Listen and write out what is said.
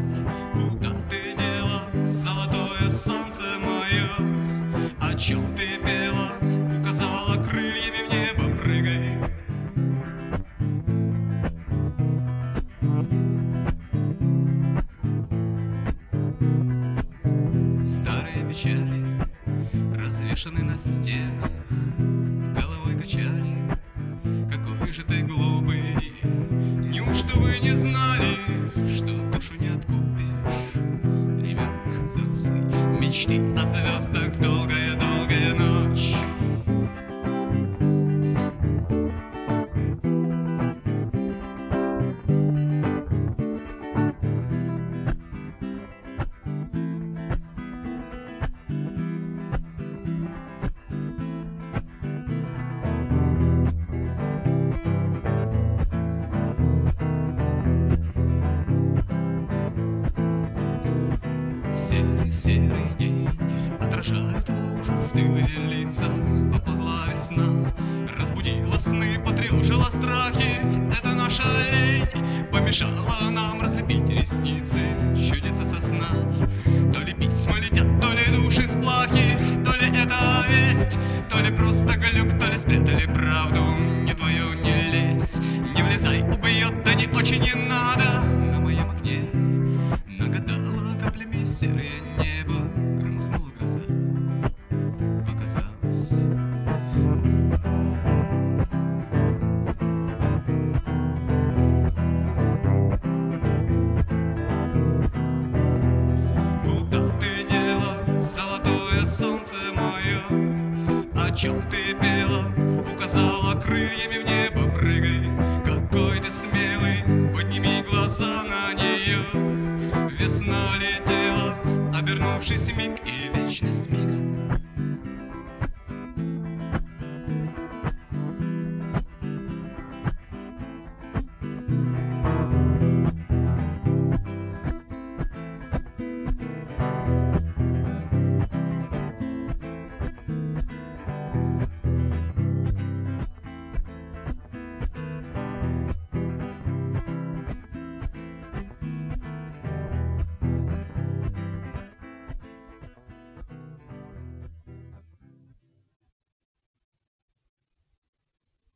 Куда ты дела, золотое солнце мое? О чем ты пела, указала крыльями в небо, прыгай. Старые печали развешаны на стенах, головой качали. Какой же ты глупый, неужто вы не знали, что душу не откупишь? Ребенок взрослый, мечты о звездах, долгая-долгая ночь. Серый день отражает лужи, стылые лица. Поползла весна, разбудила сны, потревожила страхи. Это наша лень помешала нам разлепить ресницы. Чудится со сна, то ли письма летят, то ли души сплахи, то ли это весть, то ли просто глюк, то ли спрятали правду. Не твою не лезь, не влезай, убьет, да не очень не надо. На моем окне нагадала каплями серое небо, громыхнула гроза, показалось. Куда ты дела, золотое солнце мое? О чем ты пела, указала крыльями в небо, прыгай. Какой ты смелый, подними глаза на нее. Весна летела, обернувшись миг, и вечность мигом